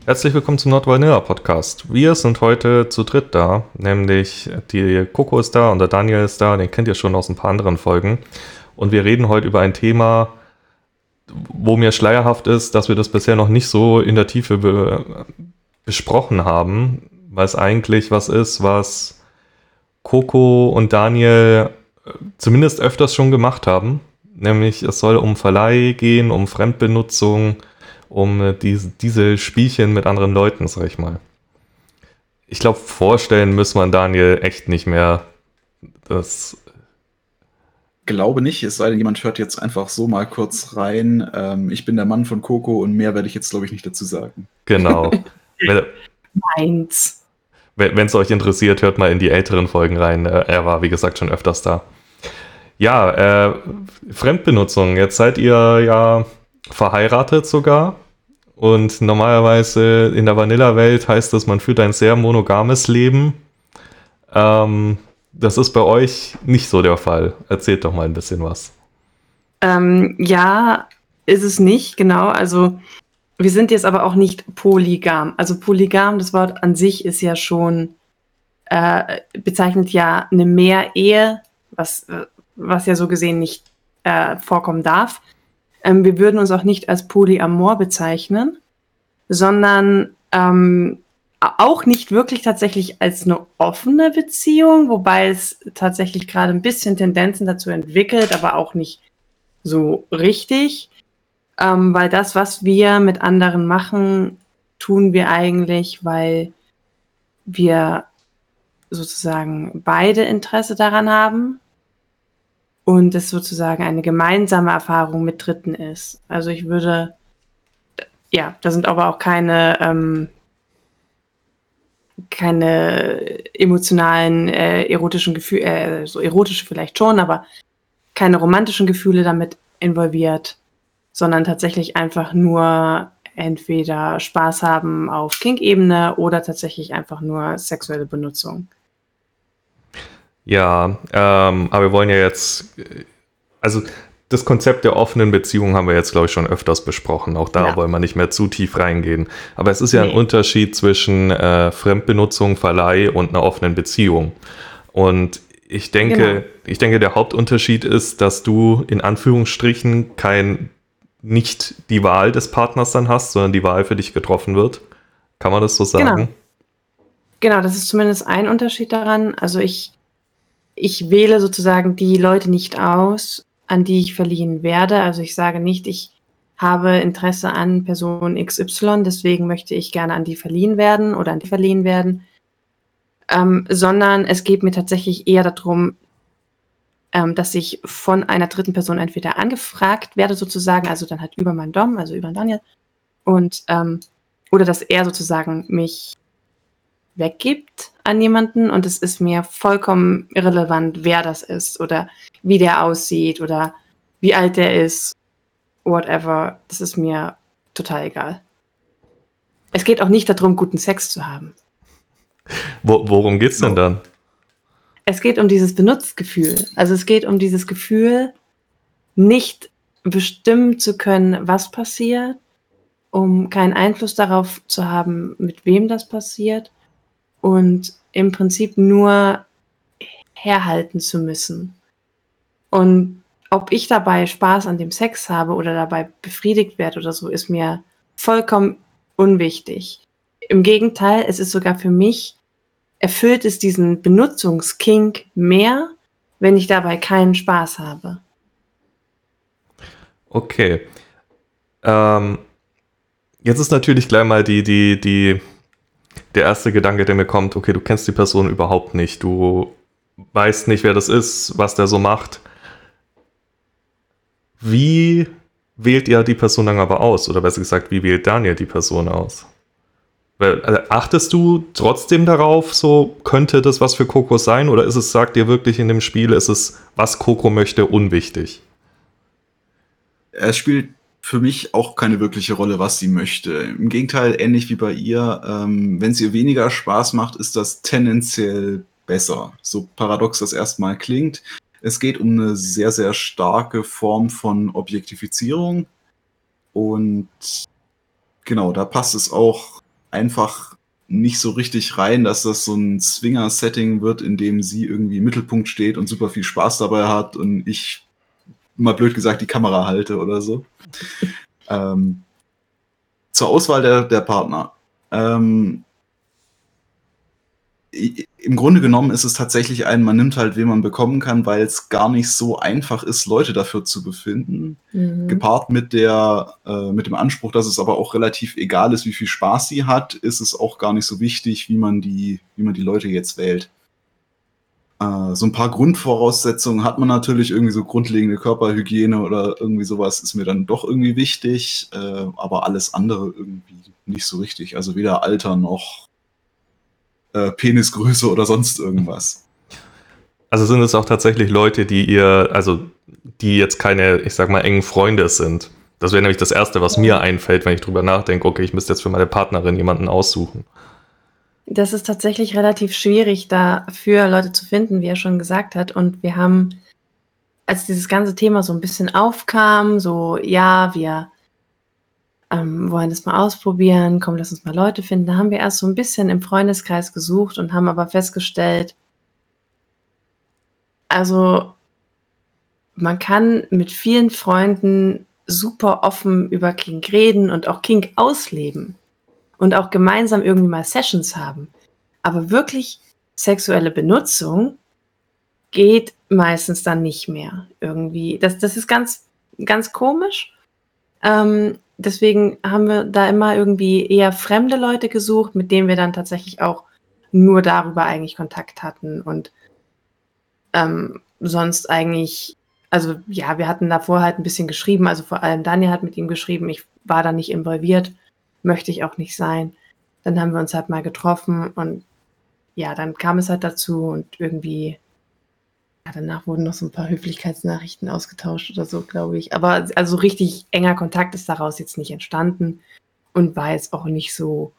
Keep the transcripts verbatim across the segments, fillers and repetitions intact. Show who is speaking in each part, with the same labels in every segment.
Speaker 1: Herzlich willkommen zum Not Vanilla Podcast. Wir sind heute zu dritt da, nämlich die Coco ist da und der Daniel ist da, den kennt ihr schon aus ein paar anderen Folgen. Und wir reden heute über ein Thema, wo mir schleierhaft ist, dass wir das bisher noch nicht so in der Tiefe be besprochen haben, weil es eigentlich was ist, was Coco und Daniel zumindest öfters schon gemacht haben. Nämlich es soll um Verleih gehen, um Fremdbenutzung, um diese, diese Spielchen mit anderen Leuten, sag ich mal. Ich glaube, vorstellen muss man Daniel echt nicht mehr. Das
Speaker 2: Glaube nicht, es sei denn, jemand hört jetzt einfach so mal kurz rein. Ähm, ich bin der Mann von Coco und mehr werde ich jetzt, glaube ich, nicht dazu sagen.
Speaker 1: genau.
Speaker 3: Meins.
Speaker 1: Wenn es euch interessiert, hört mal in die älteren Folgen rein. Er war, wie gesagt, schon öfters da. Ja, äh, Fremdbenutzung. Jetzt seid ihr ja verheiratet sogar. Und normalerweise in der Vanilla-Welt heißt das, man führt ein sehr monogames Leben. Ähm, das ist bei euch nicht so der Fall. Erzählt doch mal ein bisschen was.
Speaker 3: Ähm, ja, ist es nicht, genau. Also wir sind jetzt aber auch nicht polygam. Also polygam, das Wort an sich ist ja schon, äh, bezeichnet ja eine Mehrehe, was, was ja so gesehen nicht äh, vorkommen darf. Ähm, wir würden uns auch nicht als polyamor bezeichnen, sondern ähm, auch nicht wirklich tatsächlich als eine offene Beziehung, wobei es tatsächlich gerade ein bisschen Tendenzen dazu entwickelt, aber auch nicht so richtig, ähm, weil das, was wir mit anderen machen, tun wir eigentlich, weil wir sozusagen beide Interesse daran haben und es sozusagen eine gemeinsame Erfahrung mit Dritten ist. Also ich würde, ja, da sind aber auch keine ähm, keine emotionalen, äh, erotischen Gefühle, äh, so erotische vielleicht schon, aber keine romantischen Gefühle damit involviert, sondern tatsächlich einfach nur entweder Spaß haben auf Kink-Ebene oder tatsächlich einfach nur sexuelle Benutzung.
Speaker 1: Ja, ähm, aber wir wollen ja jetzt, also das Konzept der offenen Beziehung haben wir jetzt, glaube ich, schon öfters besprochen. Auch da
Speaker 3: Ja.
Speaker 1: wollen wir nicht mehr zu tief reingehen. Aber es ist ja
Speaker 3: Nee.
Speaker 1: ein Unterschied zwischen äh, Fremdbenutzung, Verleih und einer offenen Beziehung. Und ich denke,
Speaker 3: Genau.
Speaker 1: ich denke, der Hauptunterschied ist, dass du in Anführungsstrichen kein, nicht die Wahl des Partners dann hast, sondern die Wahl für dich getroffen wird. Kann man das so sagen?
Speaker 3: Genau. Genau, das ist zumindest ein Unterschied daran. Also ich, ich wähle sozusagen die Leute nicht aus, an die ich verliehen werde. Also ich sage nicht, ich habe Interesse an Person X Y, deswegen möchte ich gerne an die verliehen werden oder an die verliehen werden. Ähm, sondern es geht mir tatsächlich eher darum, ähm, dass ich von einer dritten Person entweder angefragt werde sozusagen, also dann halt über meinen Dom, also über den Daniel, und ähm, oder dass er sozusagen mich weggibt an jemanden und es ist mir vollkommen irrelevant, wer das ist oder wie der aussieht oder wie alt der ist, whatever. Das ist mir total egal. Es geht auch nicht darum, guten Sex zu haben.
Speaker 1: Wo, worum geht's denn
Speaker 2: So.
Speaker 1: dann?
Speaker 3: Es geht um dieses Benutzgefühl. Also es geht um dieses Gefühl, nicht bestimmen zu können, was passiert, um keinen Einfluss darauf zu haben, mit wem das passiert und im Prinzip nur herhalten zu müssen. Und ob ich dabei Spaß an dem Sex habe oder dabei befriedigt werde oder so, ist mir vollkommen unwichtig. Im Gegenteil, es ist sogar für mich, erfüllt es diesen Benutzungskink mehr, wenn ich dabei keinen Spaß habe.
Speaker 1: Okay. Ähm, jetzt ist natürlich gleich mal die, die, die, der erste Gedanke, der mir kommt, okay, du kennst die Person überhaupt nicht, du weißt nicht, wer das ist, was der so macht. Wie wählt ihr die Person dann aber aus? Oder besser gesagt, wie wählt Daniel die Person aus? Weil, also, achtest du trotzdem darauf, so könnte das was für Coco sein? Oder ist es, sagt ihr wirklich in dem Spiel, ist es, was Coco möchte, unwichtig?
Speaker 2: Es spielt für mich auch keine wirkliche Rolle, was sie möchte. Im Gegenteil, ähnlich wie bei ihr, ähm, wenn es ihr weniger Spaß macht, ist das tendenziell besser. So paradox das erstmal klingt. Es geht um eine sehr, sehr starke Form von Objektifizierung. Und genau, da passt es auch einfach nicht so richtig rein, dass das so ein Swinger-Setting wird, in dem sie irgendwie im Mittelpunkt steht und super viel Spaß dabei hat und ich, mal blöd gesagt, die Kamera halte oder so. ähm, zur Auswahl der, der Partner. Ähm, Im Grunde genommen ist es tatsächlich ein, man nimmt halt, wen man bekommen kann, weil es gar nicht so einfach ist, Leute dafür zu befinden. Mhm. Gepaart mit der, äh, mit dem Anspruch, dass es aber auch relativ egal ist, wie viel Spaß sie hat, ist es auch gar nicht so wichtig, wie man die, wie man die Leute jetzt wählt. Äh, so ein paar Grundvoraussetzungen hat man natürlich, irgendwie so grundlegende Körperhygiene oder irgendwie sowas ist mir dann doch irgendwie wichtig, äh, aber alles andere irgendwie nicht so richtig. Also weder Alter noch Penisgröße oder sonst irgendwas.
Speaker 1: Also sind es auch tatsächlich Leute, die ihr, also die jetzt keine, ich sag mal, engen Freunde sind. Das wäre nämlich das Erste, was mir einfällt, wenn ich drüber nachdenke, okay, ich müsste jetzt für meine Partnerin jemanden aussuchen.
Speaker 3: Das ist tatsächlich relativ schwierig, dafür Leute zu finden, wie er schon gesagt hat. Und wir haben, als dieses ganze Thema so ein bisschen aufkam, so, ja, wir Ähm, wollen das mal ausprobieren, komm, lass uns mal Leute finden. Da haben wir erst so ein bisschen im Freundeskreis gesucht und haben aber festgestellt, also man kann mit vielen Freunden super offen über Kink reden und auch Kink ausleben und auch gemeinsam irgendwie mal Sessions haben. Aber wirklich sexuelle Benutzung geht meistens dann nicht mehr irgendwie. Das, das ist ganz, ganz komisch. Ähm, Deswegen haben wir da immer irgendwie eher fremde Leute gesucht, mit denen wir dann tatsächlich auch nur darüber eigentlich Kontakt hatten und ähm, sonst eigentlich, also ja, wir hatten davor halt ein bisschen geschrieben, also vor allem Daniel hat mit ihm geschrieben, ich war da nicht involviert, möchte ich auch nicht sein. Dann haben wir uns halt mal getroffen und ja, dann kam es halt dazu und irgendwie ja, danach wurden noch so ein paar Höflichkeitsnachrichten ausgetauscht oder so, glaube ich. Aber also richtig enger Kontakt ist daraus jetzt nicht entstanden und war jetzt auch nicht so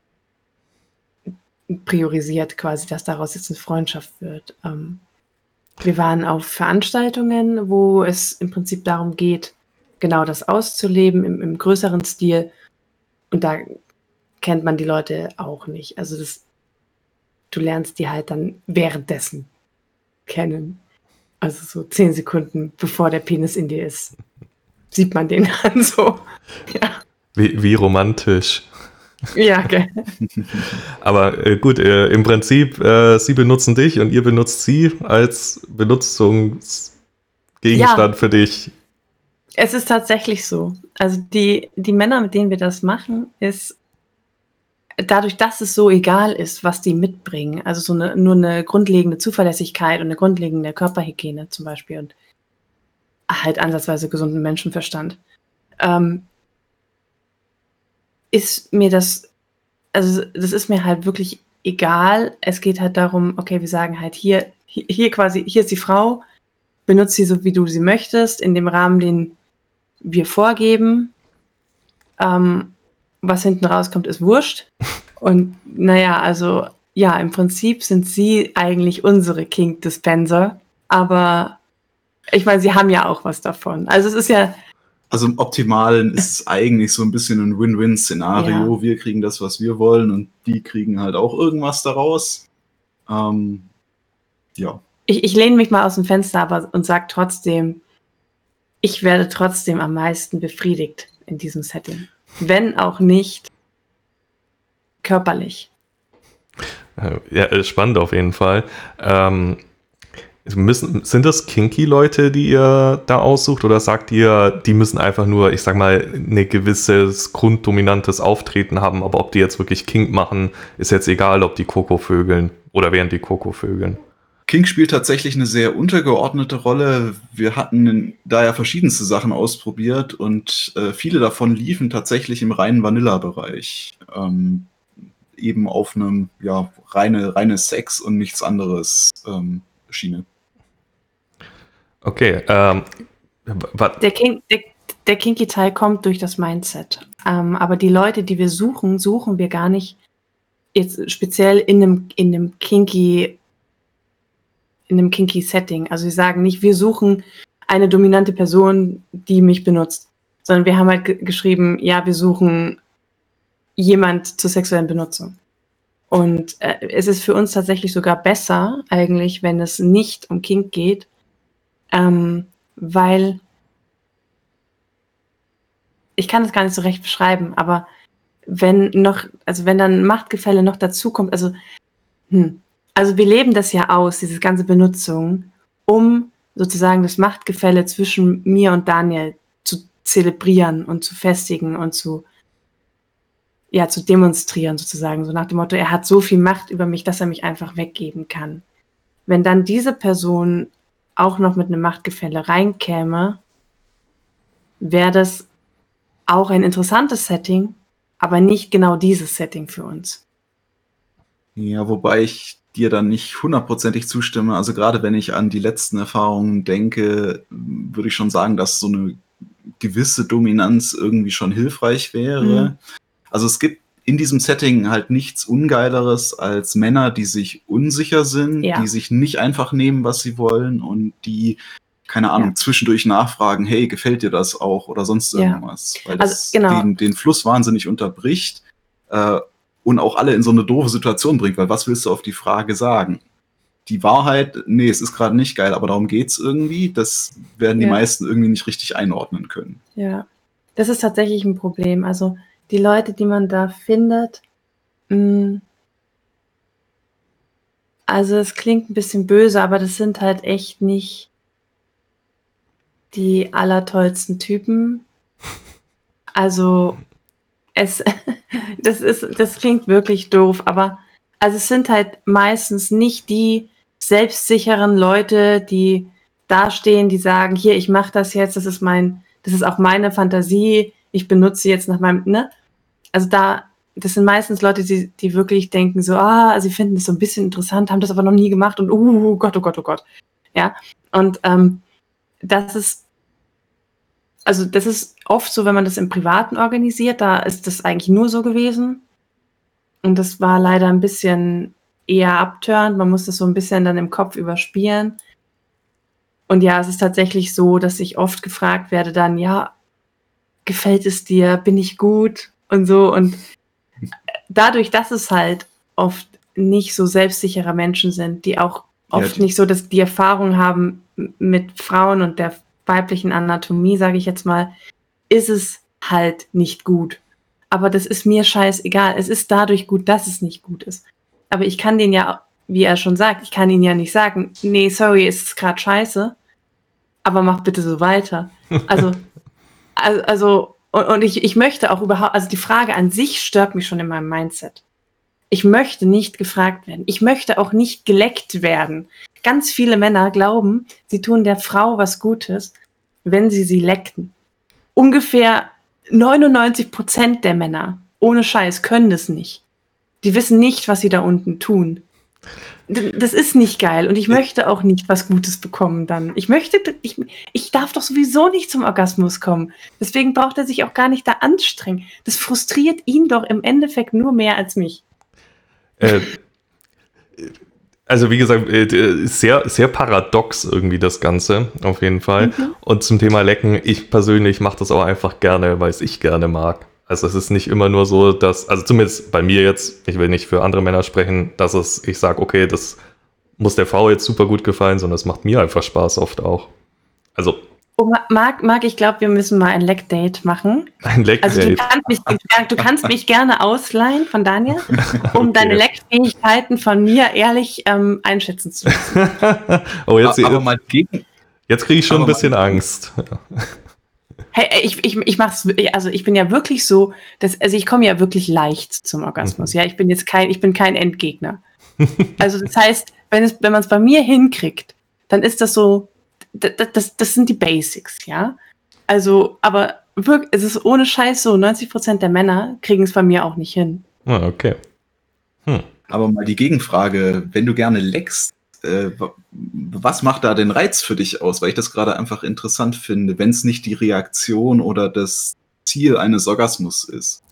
Speaker 3: priorisiert quasi, dass daraus jetzt eine Freundschaft wird. Ähm, wir waren auf Veranstaltungen, wo es im Prinzip darum geht, genau das auszuleben im, im größeren Stil. Und da kennt man die Leute auch nicht. Also das, du lernst die halt dann währenddessen kennen. Also so zehn Sekunden, bevor der Penis in dir ist, sieht man den dann so. Ja.
Speaker 1: Wie, wie romantisch.
Speaker 3: Ja, okay.
Speaker 1: Aber äh, gut, äh, im Prinzip, äh, sie benutzen dich und ihr benutzt sie als Benutzungsgegenstand ja. für dich.
Speaker 3: Es ist tatsächlich so. Also die, die Männer, mit denen wir das machen, ist dadurch, dass es so egal ist, was die mitbringen, also so eine, nur eine grundlegende Zuverlässigkeit und eine grundlegende Körperhygiene zum Beispiel und halt ansatzweise gesunden Menschenverstand, ähm, ist mir das, also das ist mir halt wirklich egal. Es geht halt darum, okay, wir sagen halt hier, hier quasi, hier ist die Frau, benutzt sie so, wie du sie möchtest, in dem Rahmen, den wir vorgeben. Ähm, was hinten rauskommt, ist wurscht. Und naja, also ja, im Prinzip sind sie eigentlich unsere Kink-Dispenser, aber ich meine, sie haben ja auch was davon. Also es ist ja...
Speaker 2: Also im Optimalen ist es eigentlich so ein bisschen ein Win-Win-Szenario. Ja. Wir kriegen das, was wir wollen und die kriegen halt auch irgendwas daraus. Ähm, ja.
Speaker 3: Ich, ich lehne mich mal aus dem Fenster aber und sage trotzdem, ich werde trotzdem am meisten befriedigt in diesem Setting. Wenn auch nicht körperlich.
Speaker 1: Ja, spannend auf jeden Fall. Ähm, müssen, sind das Kinky-Leute, die ihr da aussucht, oder sagt ihr, die müssen einfach nur, ich sag mal, ein gewisses grunddominantes Auftreten haben, aber ob die jetzt wirklich Kink machen, ist jetzt egal, ob die Koko vögeln oder während die Koko vögeln?
Speaker 2: Kink spielt tatsächlich eine sehr untergeordnete Rolle. Wir hatten da ja verschiedenste Sachen ausprobiert und äh, viele davon liefen tatsächlich im reinen Vanilla-Bereich. Ähm, eben auf einem ja, reine, reine Sex und nichts anderes ähm, Schiene.
Speaker 1: Okay. Ähm,
Speaker 3: der, Kink, der, der Kinky-Teil kommt durch das Mindset. Ähm, aber die Leute, die wir suchen, suchen wir gar nicht jetzt speziell in einem, in einem Kinky in einem Kinky-Setting. Also wir sagen nicht, wir suchen eine dominante Person, die mich benutzt, sondern wir haben halt g- geschrieben, ja, wir suchen jemand zur sexuellen Benutzung. Und äh, es ist für uns tatsächlich sogar besser, eigentlich, wenn es nicht um Kink geht, ähm, weil ich kann es gar nicht so recht beschreiben, aber wenn noch, also wenn dann Machtgefälle noch dazukommt, also, hm, also wir leben das ja aus, diese ganze Benutzung, um sozusagen das Machtgefälle zwischen mir und Daniel zu zelebrieren und zu festigen und zu, ja, zu demonstrieren sozusagen, so nach dem Motto, er hat so viel Macht über mich, dass er mich einfach weggeben kann. Wenn dann diese Person auch noch mit einem Machtgefälle reinkäme, wäre das auch ein interessantes Setting, aber nicht genau dieses Setting für uns.
Speaker 2: Ja, wobei ich dir dann nicht hundertprozentig zustimme. Also gerade wenn ich an die letzten Erfahrungen denke, würde ich schon sagen, dass so eine gewisse Dominanz irgendwie schon hilfreich wäre.
Speaker 3: Mhm.
Speaker 2: Also es gibt in diesem Setting halt nichts Ungeileres als Männer, die sich unsicher sind,
Speaker 3: Ja.
Speaker 2: die sich nicht einfach nehmen, was sie wollen und die, keine Ahnung,
Speaker 3: Ja.
Speaker 2: zwischendurch nachfragen, hey, gefällt dir das auch oder sonst
Speaker 3: Ja.
Speaker 2: irgendwas. Weil
Speaker 3: Also,
Speaker 2: das
Speaker 3: genau.
Speaker 2: den, den Fluss wahnsinnig unterbricht äh, und auch alle in so eine doofe Situation bringt, weil was willst du auf die Frage sagen? Die Wahrheit, nee, es ist gerade nicht geil, aber darum geht's irgendwie. Das werden die
Speaker 3: Ja.
Speaker 2: meisten irgendwie nicht richtig einordnen können.
Speaker 3: Ja, das ist tatsächlich ein Problem. Also die Leute, die man da findet, mh, also es klingt ein bisschen böse, aber das sind halt echt nicht die allertollsten Typen. Also es, das ist, das klingt wirklich doof, aber also es sind halt meistens nicht die selbstsicheren Leute, die dastehen, die sagen, hier, ich mache das jetzt, das ist mein, das ist auch meine Fantasie, ich benutze jetzt nach meinem, ne? Also da, das sind meistens Leute, die, die wirklich denken so, ah, sie finden das so ein bisschen interessant, haben das aber noch nie gemacht und uh, Gott, oh Gott, oh Gott. Ja, und ähm, das ist, also das ist oft so, wenn man das im Privaten organisiert, da ist das eigentlich nur so gewesen. Und das war leider ein bisschen eher abturnt. Man muss das so ein bisschen dann im Kopf überspielen. Und ja, es ist tatsächlich so, dass ich oft gefragt werde dann, ja, gefällt es dir? Bin ich gut? Und so. Und dadurch, dass es halt oft nicht so selbstsichere Menschen sind, die auch oft
Speaker 2: Ja, die-
Speaker 3: nicht so dass die Erfahrung haben m- mit Frauen und der weiblichen Anatomie, sage ich jetzt mal, ist es halt nicht gut. Aber das ist mir scheißegal. Es ist dadurch gut, dass es nicht gut ist. Aber ich kann denen ja, wie er schon sagt, ich kann ihnen ja nicht sagen, nee, sorry, es ist gerade scheiße, aber mach bitte so weiter. Also, also, also und, und ich, ich möchte auch überhaupt, also die Frage an sich stört mich schon in meinem Mindset. Ich möchte nicht gefragt werden. Ich möchte auch nicht geleckt werden. Ganz viele Männer glauben, sie tun der Frau was Gutes, wenn sie sie lecken. Ungefähr neunundneunzig Prozent der Männer, ohne Scheiß, können das nicht. Die wissen nicht, was sie da unten tun. D- Das ist nicht geil und ich möchte auch nicht was Gutes bekommen dann. Ich möchte, ich, ich darf doch sowieso nicht zum Orgasmus kommen. Deswegen braucht er sich auch gar nicht da anstrengen. Das frustriert ihn doch im Endeffekt nur mehr als mich.
Speaker 1: Äh, also wie gesagt, äh, sehr, sehr paradox irgendwie das Ganze, auf jeden Fall.
Speaker 3: Mhm.
Speaker 1: Und zum Thema Lecken, ich persönlich mache das auch einfach gerne, weil es ich gerne mag. Also es ist nicht immer nur so, dass, also zumindest bei mir jetzt, ich will nicht für andere Männer sprechen, dass es, ich sage, okay, das muss der Frau jetzt super gut gefallen, sondern es macht mir einfach Spaß oft auch. Also
Speaker 3: Oh, Ma- Marc, Marc, ich glaube, wir müssen mal ein Leck-Date machen.
Speaker 1: ein
Speaker 3: Also du
Speaker 1: Leckdate.
Speaker 3: kannst, mich, du kannst mich gerne ausleihen von Daniel, um
Speaker 1: Okay.
Speaker 3: deine Leckfähigkeiten von mir ehrlich ähm, einschätzen zu lassen.
Speaker 1: Oh, jetzt,
Speaker 2: aber mal gegen,
Speaker 1: jetzt kriege ich schon ein
Speaker 2: aber
Speaker 1: bisschen
Speaker 2: mal-
Speaker 1: Angst.
Speaker 3: Hey, ey, ich, ich, ich mach's, also ich bin ja wirklich so, dass, also ich komme ja wirklich leicht zum Orgasmus.
Speaker 1: Mhm.
Speaker 3: Ja, ich bin jetzt kein, ich bin kein Endgegner. Also das heißt, wenn es, wenn man es bei mir hinkriegt, dann ist das so, das, das, das sind die Basics, ja. Also, aber wirklich, es ist ohne Scheiß so, neunzig Prozent der Männer kriegen es bei mir auch nicht hin.
Speaker 1: Ah, okay. Hm.
Speaker 2: aber mal die Gegenfrage, wenn du gerne leckst, äh, wa- was macht da den Reiz für dich aus? Weil ich das gerade einfach interessant finde, wenn es nicht die Reaktion oder das Ziel eines Orgasmus ist.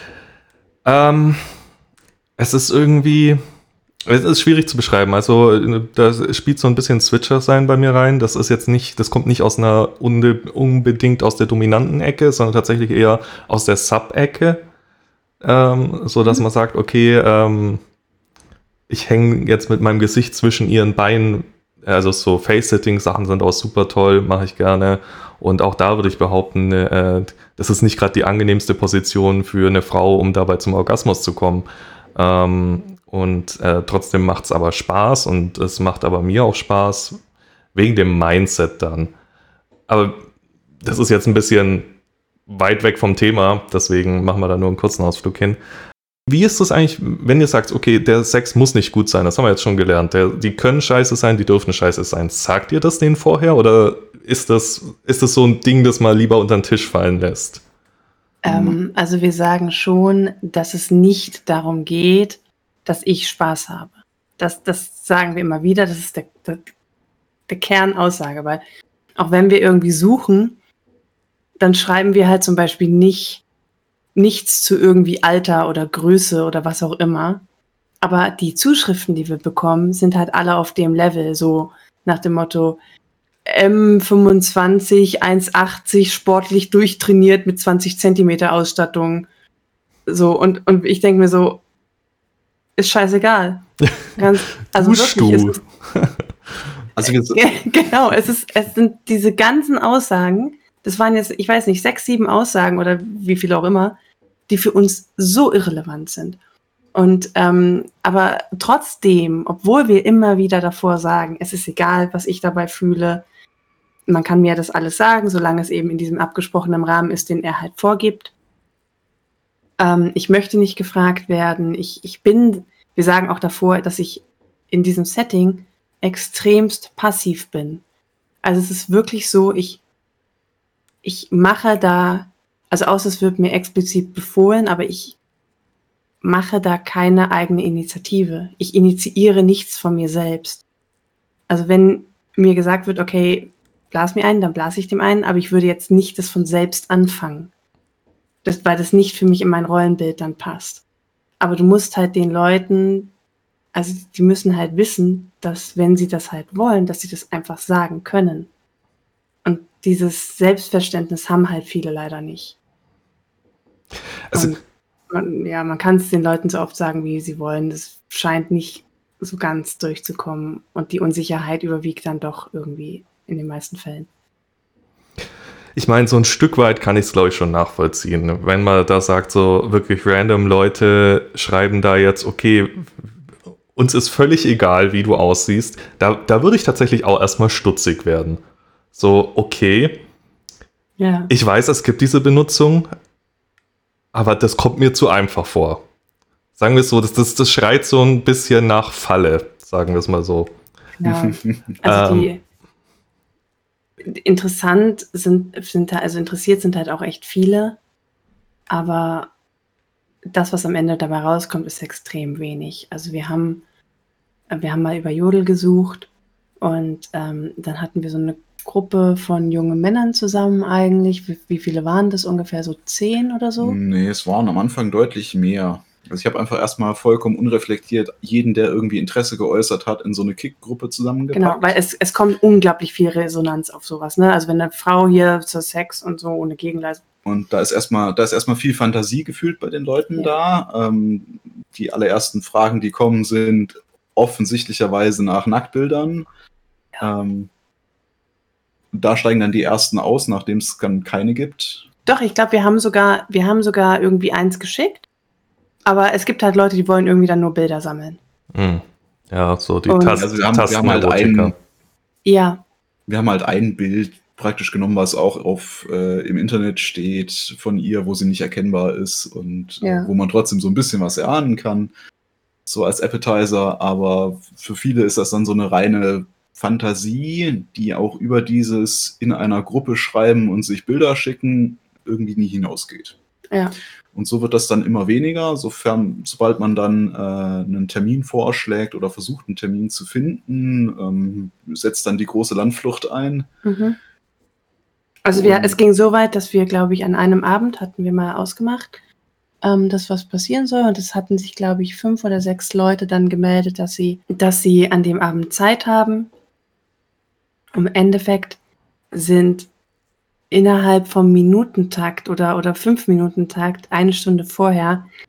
Speaker 1: Ähm, es ist irgendwie, es ist schwierig zu beschreiben. Also da spielt so ein bisschen Switcher-Sein bei mir rein. Das ist jetzt nicht, das kommt nicht aus einer unbe- unbedingt aus der dominanten Ecke, sondern tatsächlich eher aus der Sub-Ecke. ähm, so dass man sagt, okay, ähm, ich hänge jetzt mit meinem Gesicht zwischen ihren Beinen, also so Face-Sitting-Sachen sind auch super toll, mache ich gerne. Und auch da würde ich behaupten, äh, das ist nicht gerade die angenehmste Position für eine Frau, um dabei zum Orgasmus zu kommen. Ähm, und äh, trotzdem macht es aber Spaß und es macht aber mir auch Spaß, wegen dem Mindset dann. Aber das ist jetzt ein bisschen weit weg vom Thema, deswegen machen wir da nur einen kurzen Ausflug hin. Wie ist das eigentlich, wenn ihr sagt, okay, der Sex muss nicht gut sein, das haben wir jetzt schon gelernt, der, die können scheiße sein, die dürfen scheiße sein. Sagt ihr das denen vorher oder ist das, ist das so ein Ding, das mal lieber unter den Tisch fallen lässt?
Speaker 3: Ähm, also wir sagen schon, dass es nicht darum geht, dass ich Spaß habe. Das, das sagen wir immer wieder, das ist der, der, der Kernaussage, weil auch wenn wir irgendwie suchen, dann schreiben wir halt zum Beispiel nicht nichts zu irgendwie Alter oder Größe oder was auch immer. Aber die Zuschriften, die wir bekommen, sind halt alle auf dem Level, so nach dem Motto M fünfundzwanzig, eins achtzig, sportlich durchtrainiert mit zwanzig Zentimeter Ausstattung. So, und, und ich denke mir so, ist scheißegal. Ganz, also
Speaker 1: Duschst
Speaker 3: wirklich,
Speaker 1: du?
Speaker 3: es ist,
Speaker 2: Also wir,
Speaker 3: genau, es ist, es sind diese ganzen Aussagen, das waren jetzt, ich weiß nicht, sechs, sieben Aussagen oder wie viele auch immer, die für uns so irrelevant sind. Und ähm, aber trotzdem, obwohl wir immer wieder davor sagen, es ist egal, was ich dabei fühle, man kann mir das alles sagen, solange es eben in diesem abgesprochenen Rahmen ist, den er halt vorgibt. Ähm, ich möchte nicht gefragt werden. Ich, ich bin, wir sagen auch davor, dass ich in diesem Setting extremst passiv bin. Also es ist wirklich so, ich, ich mache da, also außer es wird mir explizit befohlen, aber ich mache da keine eigene Initiative. Ich initiiere nichts von mir selbst. Also wenn mir gesagt wird, okay, blas mir ein, dann blase ich dem ein, aber ich würde jetzt nicht das von selbst anfangen. Das, weil das nicht für mich in mein Rollenbild dann passt. Aber du musst halt den Leuten, also die müssen halt wissen, dass wenn sie das halt wollen, dass sie das einfach sagen können. Und dieses Selbstverständnis haben halt viele leider nicht.
Speaker 1: Also,
Speaker 3: Und man, ja, man kann es den Leuten so oft sagen, wie sie wollen. Das scheint nicht so ganz durchzukommen. Und die Unsicherheit überwiegt dann doch irgendwie in den meisten Fällen.
Speaker 1: ich meine, so ein Stück weit kann ich es, glaube ich, schon nachvollziehen. Wenn man da sagt, so wirklich random Leute schreiben da jetzt, okay, uns ist völlig egal, wie du aussiehst, da, da würde ich tatsächlich auch erstmal stutzig werden. So, okay,
Speaker 3: Ja.
Speaker 1: ich weiß, es gibt diese Benutzung, aber das kommt mir zu einfach vor. Sagen wir es so, das, das, das schreit so ein bisschen nach Falle, sagen wir es mal so.
Speaker 3: Ja. Also die interessant sind, sind, also interessiert sind halt auch echt viele, aber das, was am Ende dabei rauskommt, ist extrem wenig. Also wir haben, wir haben mal über Jodel gesucht und ähm, dann hatten wir so eine Gruppe von jungen Männern zusammen eigentlich. Wie, wie viele waren das ungefähr? So zehn oder so?
Speaker 2: nee, es waren am Anfang deutlich mehr. Also ich habe einfach erstmal vollkommen unreflektiert jeden, der irgendwie Interesse geäußert hat, in so eine Kick-Gruppe zusammengepackt.
Speaker 3: Genau, weil es, es kommt unglaublich viel Resonanz auf sowas. Ne? Also wenn eine Frau hier zur Sex und so ohne Gegenleistung.
Speaker 2: Und da ist erstmal, da ist erstmal viel Fantasie gefühlt bei den Leuten
Speaker 3: Ja.
Speaker 2: da. Ähm, die allerersten Fragen, die kommen, sind offensichtlicherweise nach Nacktbildern.
Speaker 3: Ja.
Speaker 2: Ähm, da steigen dann die ersten aus, nachdem es dann keine gibt.
Speaker 3: Doch, ich glaube, wir haben sogar, wir haben sogar irgendwie eins geschickt. Aber es gibt halt Leute, die wollen irgendwie dann nur Bilder sammeln.
Speaker 1: Hm. Ja, so die
Speaker 3: Und-
Speaker 1: Tast
Speaker 2: Also wir haben, wir haben halt
Speaker 1: Tastenerotiker.
Speaker 2: ein,
Speaker 3: Ja,
Speaker 2: wir haben halt ein Bild praktisch genommen, was auch auf, äh, im Internet steht von ihr, wo sie nicht erkennbar ist und
Speaker 3: Ja.
Speaker 2: äh, wo man trotzdem so ein bisschen was erahnen kann, so als Appetizer, aber für viele ist das dann so eine reine Fantasie, die auch über dieses in einer Gruppe schreiben und sich Bilder schicken irgendwie nie hinausgeht.
Speaker 3: ja.
Speaker 2: Und so wird das dann immer weniger, sofern, sobald man dann äh, einen Termin vorschlägt oder versucht, einen Termin zu finden, ähm, setzt dann die große Landflucht ein.
Speaker 3: Mhm. Also wir,
Speaker 2: Und-
Speaker 3: es ging so weit, dass wir, glaube ich, an einem Abend hatten wir mal ausgemacht, ähm, dass was passieren soll. Und es hatten sich, glaube ich, fünf oder sechs Leute dann gemeldet, dass sie, dass sie an dem Abend Zeit haben. Im Endeffekt sind innerhalb vom Minutentakt oder, oder Fünf-Minuten-Takt, eine Stunde vorher,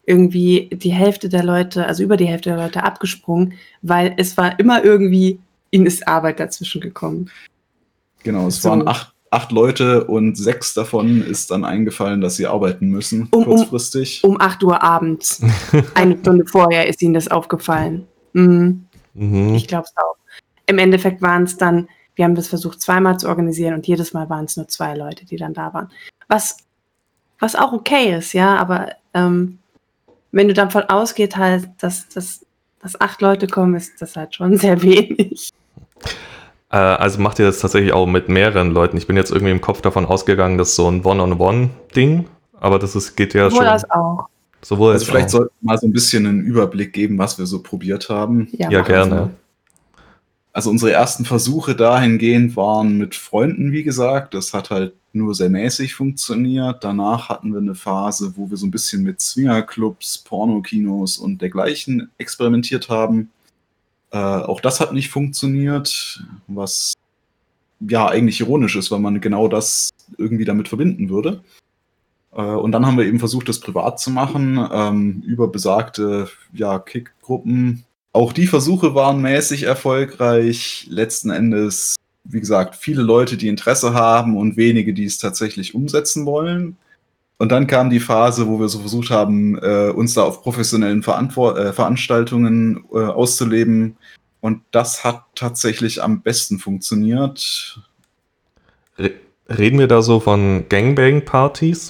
Speaker 3: irgendwie die Hälfte der Leute, also über die Hälfte der Leute abgesprungen, weil es war immer irgendwie, ihnen ist Arbeit dazwischen gekommen.
Speaker 2: Genau, es
Speaker 3: So.
Speaker 2: waren acht, acht Leute und sechs davon ist dann eingefallen, dass sie arbeiten müssen,
Speaker 3: Um- um-
Speaker 2: kurzfristig.
Speaker 3: Um acht Uhr abends, eine Stunde vorher ist ihnen das aufgefallen. Mhm.
Speaker 1: Mhm.
Speaker 3: Ich glaube es auch. Im Endeffekt waren es dann, wir haben das versucht zweimal zu organisieren und jedes Mal waren es nur zwei Leute, die dann da waren. Was, was auch okay ist, ja, aber ähm, wenn du davon ausgehst halt, dass, dass, dass acht Leute kommen, ist das halt schon sehr wenig.
Speaker 1: Äh, also macht ihr das tatsächlich auch mit mehreren Leuten? Ich bin jetzt irgendwie im Kopf davon ausgegangen, das ist so ein One-on-One-Ding, aber das ist, geht ja
Speaker 3: Sowohl
Speaker 1: schon.
Speaker 3: das auch.
Speaker 1: Sowohl
Speaker 2: Also
Speaker 1: als
Speaker 2: vielleicht
Speaker 1: auch.
Speaker 2: sollten wir mal so ein bisschen einen Überblick geben, was wir so probiert haben.
Speaker 3: Ja,
Speaker 1: Ja,
Speaker 3: machen
Speaker 1: gerne.
Speaker 3: wir.
Speaker 2: Also unsere ersten Versuche dahingehend waren mit Freunden, wie gesagt. Das hat halt nur sehr mäßig funktioniert. Danach hatten wir eine Phase, wo wir so ein bisschen mit Swingerclubs, Pornokinos und dergleichen experimentiert haben. Äh, auch das hat nicht funktioniert, was ja eigentlich ironisch ist, weil man genau das irgendwie damit verbinden würde. Äh, und dann haben wir eben versucht, das privat zu machen, ähm, über besagte ja, Kick-Gruppen. Auch die Versuche waren mäßig erfolgreich. Letzten Endes, wie gesagt, viele Leute, die Interesse haben und wenige, die es tatsächlich umsetzen wollen. Und dann kam die Phase, wo wir so versucht haben, äh, uns da auf professionellen Verantwort- äh, Veranstaltungen äh, auszuleben. Und das hat tatsächlich am besten funktioniert.
Speaker 1: Re- Reden wir da so von Gangbang-Partys?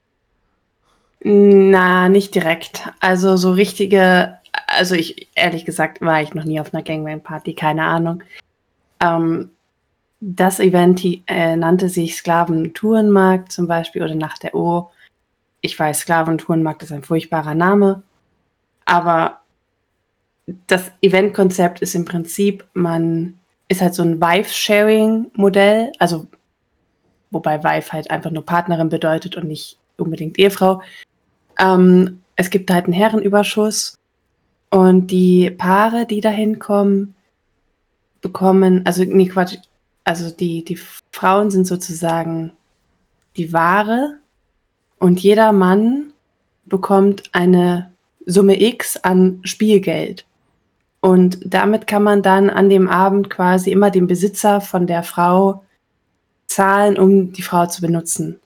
Speaker 3: Na, nicht direkt. Also so richtige, also ich, ehrlich gesagt, war ich noch nie auf einer Gangbang-Party, keine Ahnung. Ähm, das Event äh, nannte sich Sklaventourenmarkt zum Beispiel oder Nacht der O. Ich weiß, Sklaventourenmarkt ist ein furchtbarer Name, aber das Eventkonzept ist im Prinzip, man ist halt so ein Wife-Sharing-Modell, also wobei Wife halt einfach nur Partnerin bedeutet und nicht unbedingt Ehefrau. Ähm, es gibt halt einen Herrenüberschuss und die Paare, die da hinkommen, bekommen, also nee, Quatsch, also die, die Frauen sind sozusagen die Ware und jeder Mann bekommt eine Summe X an Spielgeld. Und damit kann man dann an dem Abend quasi immer dem Besitzer von der Frau zahlen, um die Frau zu benutzen.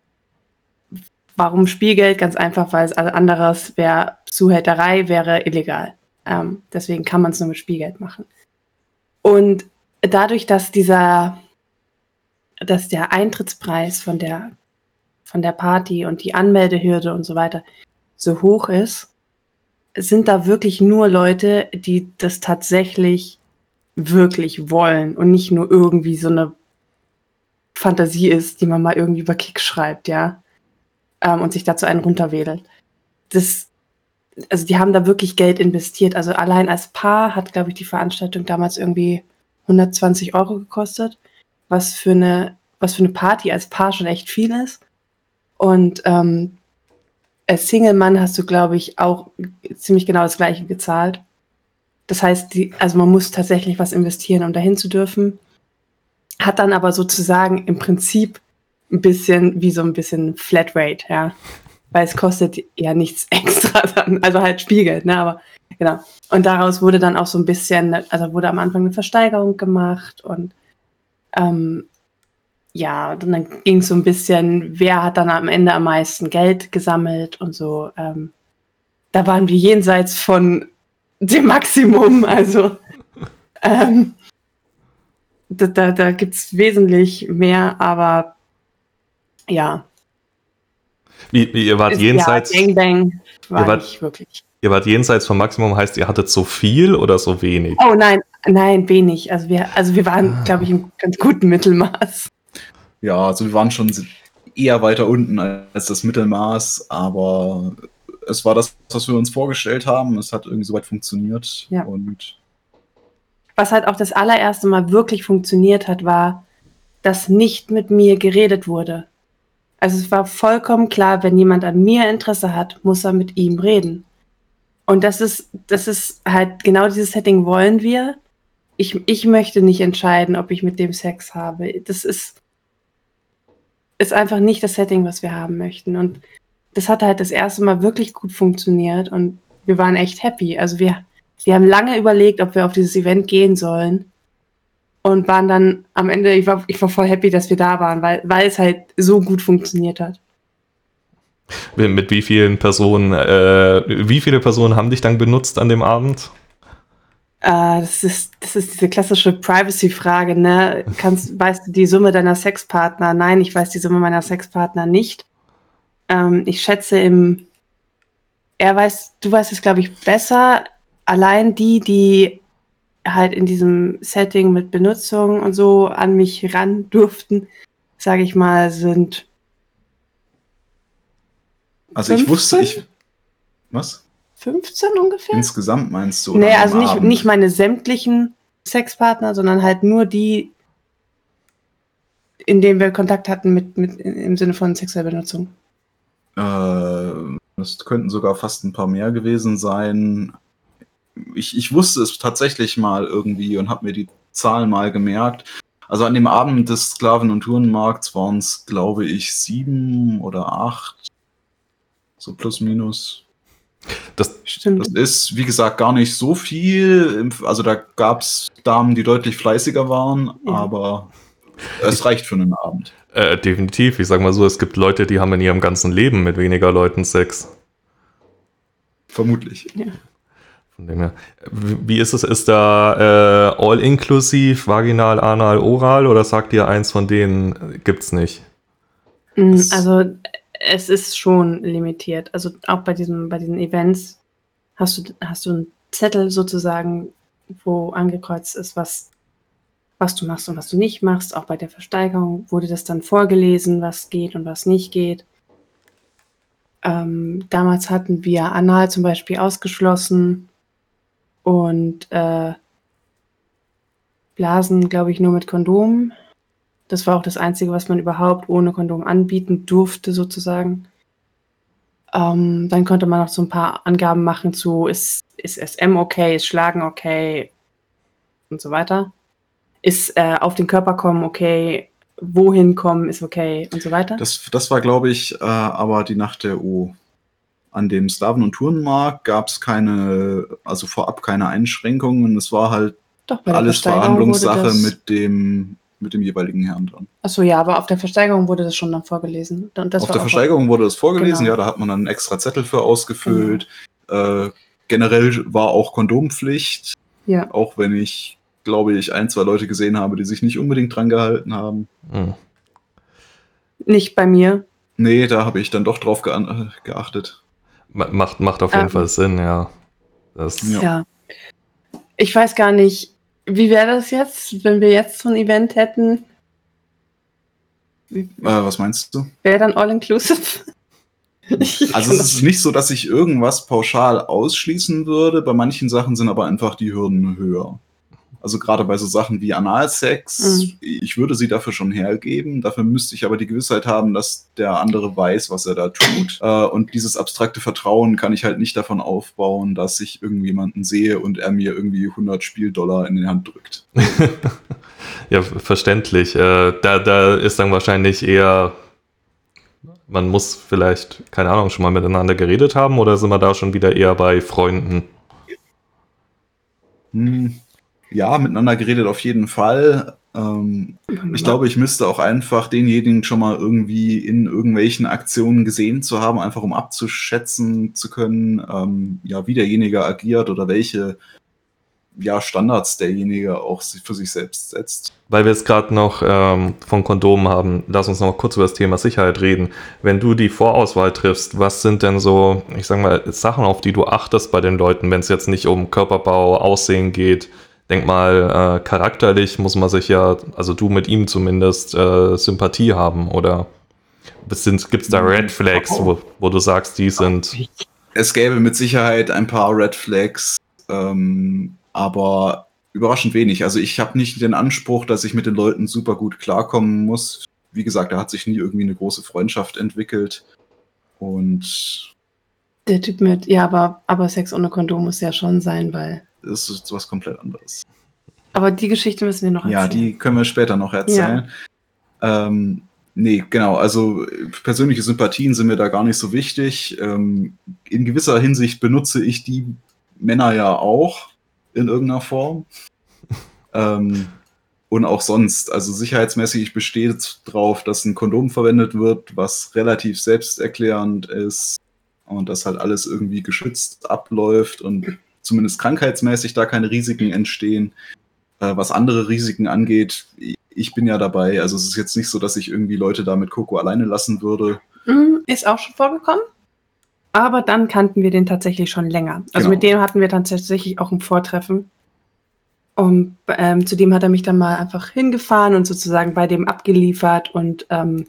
Speaker 3: Warum Spielgeld? Ganz einfach, weil es alles anderes wäre, Zuhälterei wäre illegal. Ähm, deswegen kann man es nur mit Spielgeld machen. Und dadurch, dass dieser, dass der Eintrittspreis von der, von der Party und die Anmeldehürde und so weiter so hoch ist, sind da wirklich nur Leute, die das tatsächlich wirklich wollen und nicht nur irgendwie so eine Fantasie ist, die man mal irgendwie über Kick schreibt, ja, ähm, und sich dazu einen runterwedelt. Das, also die haben da wirklich Geld investiert. Also allein als Paar hat, glaube ich, die Veranstaltung damals irgendwie hundertzwanzig Euro gekostet, was für eine, was für eine Party als Paar schon echt viel ist. Und ähm, als Single-Mann hast du, glaube ich, auch ziemlich genau das Gleiche gezahlt. Das heißt, die, also man muss tatsächlich was investieren, um dahin zu dürfen. Hat dann aber sozusagen im Prinzip ein bisschen wie so ein bisschen Flatrate, ja. Weil es kostet ja nichts extra dann, also halt Spielgeld, ne, aber genau. Und daraus wurde dann auch so ein bisschen, also wurde am Anfang eine Versteigerung gemacht und ähm, ja, und dann ging es so ein bisschen, wer hat dann am Ende am meisten Geld gesammelt und so. Ähm, da waren wir jenseits von dem Maximum, also ähm, da, da, da gibt es wesentlich mehr, aber ja.
Speaker 1: Wie, wie ihr wart
Speaker 3: Ist,
Speaker 1: jenseits,
Speaker 3: ja, Gangbang war
Speaker 1: ihr wart-
Speaker 3: nicht wirklich.
Speaker 1: ihr wart jenseits vom Maximum, heißt ihr hattet so viel oder so wenig?
Speaker 3: Oh nein, nein, wenig. Also wir, also wir waren,
Speaker 1: Ah.
Speaker 3: glaube ich, im ganz guten Mittelmaß.
Speaker 2: Ja, also wir waren schon eher weiter unten als das Mittelmaß, aber es war das, was wir uns vorgestellt haben. Es hat irgendwie soweit funktioniert.
Speaker 3: Ja.
Speaker 2: Und
Speaker 3: Was halt auch das allererste Mal wirklich funktioniert hat, war, dass nicht mit mir geredet wurde. Also es war vollkommen klar, wenn jemand an mir Interesse hat, muss er mit ihm reden. Und das ist, das ist halt genau dieses Setting wollen wir. Ich, ich möchte nicht entscheiden, ob ich mit dem Sex habe. Das ist, ist einfach nicht das Setting, was wir haben möchten. Und das hat halt das erste Mal wirklich gut funktioniert und wir waren echt happy. Also wir, wir haben lange überlegt, ob wir auf dieses Event gehen sollen und waren dann am Ende, ich war, ich war voll happy, dass wir da waren, weil, weil es halt so gut funktioniert hat.
Speaker 1: Mit wie vielen Personen, äh, wie viele Personen haben dich dann benutzt an dem Abend?
Speaker 3: Äh, das ist, das ist diese klassische Privacy-Frage, ne? Kannst, weißt du die Summe deiner Sexpartner? Nein, ich weiß die Summe meiner Sexpartner nicht. Ähm, ich schätze im, er weiß, du weißt es, glaube ich, besser. Allein die, die halt in diesem Setting mit Benutzung und so an mich ran durften, sage ich mal, sind
Speaker 2: Also ich wusste, ich... Was?
Speaker 3: fünfzehn ungefähr?
Speaker 2: Insgesamt meinst du?
Speaker 3: Nee,
Speaker 2: oder am
Speaker 3: also nicht,
Speaker 2: Abend?
Speaker 3: nicht meine sämtlichen Sexpartner, sondern halt nur die, in denen wir Kontakt hatten mit, mit im Sinne von sexueller Benutzung.
Speaker 2: Äh, das könnten sogar fast ein paar mehr gewesen sein. Ich, ich wusste es tatsächlich mal irgendwie und habe mir die Zahlen mal gemerkt. Also an dem Abend des Sklaven- und Tourenmarkts waren es, glaube ich, sieben oder acht. So plus minus.
Speaker 1: Das,
Speaker 3: Stimmt.
Speaker 2: Das ist, wie gesagt, gar nicht so viel. Also da gab es Damen, die deutlich fleißiger waren,
Speaker 3: Ja.
Speaker 2: aber es reicht für einen Abend.
Speaker 1: äh, definitiv. Ich sag mal so, es gibt Leute, die haben in ihrem ganzen Leben mit weniger Leuten Sex.
Speaker 2: Vermutlich.
Speaker 3: Ja.
Speaker 1: Von dem her. Wie ist es? Ist da äh, all-inklusiv, vaginal, anal, oral oder sagt ihr, eins von denen gibt's nicht?
Speaker 3: Mm,
Speaker 2: Das-
Speaker 3: Also es ist schon limitiert. Also auch bei diesem, bei diesen Events hast du, hast du einen Zettel sozusagen, wo angekreuzt ist, was, was du machst und was du nicht machst. Auch bei der Versteigerung wurde das dann vorgelesen, was geht und was nicht geht. Ähm, damals hatten wir Anal zum Beispiel ausgeschlossen und äh, Blasen, glaube ich, nur mit Kondom. Das war auch das Einzige, was man überhaupt ohne Kondom anbieten durfte, sozusagen. Ähm, dann konnte man noch so ein paar Angaben machen zu, ist, ist S M okay, ist Schlagen okay und so weiter. Ist äh, auf den Körper kommen okay, wohin kommen ist okay und so weiter.
Speaker 2: Das, das war, glaube ich, äh, aber die Nacht der O. An dem Sklaven- und Tourenmarkt gab es keine, also vorab keine Einschränkungen. Es war halt
Speaker 3: Doch, bei der
Speaker 2: alles
Speaker 3: Versteigerung wurde
Speaker 2: Verhandlungssache
Speaker 3: das.
Speaker 2: mit dem, mit dem jeweiligen Herrn dran.
Speaker 3: Achso, ja, aber auf der Versteigerung wurde das schon dann vorgelesen. Und das
Speaker 2: Auf
Speaker 3: war
Speaker 2: der
Speaker 3: auch-
Speaker 2: Versteigerung wurde das vorgelesen,
Speaker 3: Genau.
Speaker 2: ja, da hat man dann einen extra Zettel für ausgefüllt. Äh, generell war auch Kondompflicht,
Speaker 3: Ja.
Speaker 2: auch wenn ich, glaube ich, ein, zwei Leute gesehen habe, die sich nicht unbedingt dran gehalten haben.
Speaker 1: Hm.
Speaker 3: Nicht bei mir.
Speaker 2: Nee, da habe ich dann doch drauf gean- äh, geachtet.
Speaker 1: Ma- Macht, macht auf jeden
Speaker 3: Ähm.
Speaker 1: Fall Sinn, ja. Das,
Speaker 2: Ja.
Speaker 3: Ja. Ich weiß gar nicht, wie wäre das jetzt, wenn wir jetzt so ein Event hätten?
Speaker 2: Äh, was meinst du?
Speaker 3: Wäre dann all-inclusive?
Speaker 2: Also es ist nicht so, dass ich irgendwas pauschal ausschließen würde. Bei manchen Sachen sind aber einfach die Hürden höher. Also gerade bei so Sachen wie Analsex,
Speaker 3: Mhm.
Speaker 2: ich würde sie dafür schon hergeben. Dafür müsste ich aber die Gewissheit haben, dass der andere weiß, was er da tut. Äh, und dieses abstrakte Vertrauen kann ich halt nicht davon aufbauen, dass ich irgendjemanden sehe und er mir irgendwie hundert Spieldollar in die Hand drückt.
Speaker 1: ja, verständlich. Äh, da, da ist dann wahrscheinlich eher, man muss vielleicht, keine Ahnung, schon mal miteinander geredet haben oder sind wir da schon wieder eher bei Freunden?
Speaker 2: Hm. Ja, miteinander geredet auf jeden Fall. Ähm, ich glaube, ich müsste auch einfach denjenigen schon mal irgendwie in irgendwelchen Aktionen gesehen zu haben, einfach um abzuschätzen zu können, ähm, ja, wie derjenige agiert oder welche ja, Standards derjenige auch si- für sich selbst setzt.
Speaker 1: Weil wir jetzt gerade noch ähm, von Kondomen haben, lass uns noch kurz über das Thema Sicherheit reden. Wenn du die Vorauswahl triffst, was sind denn so, ich sag mal, Sachen, auf die du achtest bei den Leuten, wenn es jetzt nicht um Körperbau, Aussehen geht? Denk mal, äh, charakterlich muss man sich ja, also du mit ihm zumindest, äh, Sympathie haben, oder gibt es da Red Flags, wo, wo du sagst, die sind...
Speaker 2: Es gäbe mit Sicherheit ein paar Red Flags, ähm, aber überraschend wenig. Also ich habe nicht den Anspruch, dass ich mit den Leuten super gut klarkommen muss. Wie gesagt, da hat sich nie irgendwie eine große Freundschaft entwickelt. Und
Speaker 3: Der Typ mit, ja, aber, aber Sex ohne Kondom muss ja schon sein, weil.
Speaker 2: es ist was komplett anderes.
Speaker 3: Aber die Geschichte müssen wir noch erzählen.
Speaker 2: Ja, die können wir später noch erzählen. Ähm, Nee, genau. Also persönliche Sympathien sind mir da gar nicht so wichtig. Ähm, in gewisser Hinsicht benutze ich die Männer ja auch in irgendeiner Form. ähm, und auch sonst. Also sicherheitsmäßig besteht drauf, dass ein Kondom verwendet wird, was relativ selbsterklärend ist und dass halt alles irgendwie geschützt abläuft und zumindest krankheitsmäßig da keine Risiken entstehen. Äh, was andere Risiken angeht, ich bin ja dabei. Also es ist jetzt nicht so, dass ich irgendwie Leute da mit Coco alleine lassen würde.
Speaker 3: Ist auch schon vorgekommen. Aber dann kannten wir den tatsächlich schon länger. Also
Speaker 2: Genau.
Speaker 3: mit dem hatten wir dann tatsächlich auch ein Vortreffen. Und ähm, zudem hat er mich dann mal einfach hingefahren und sozusagen bei dem abgeliefert. Und ähm,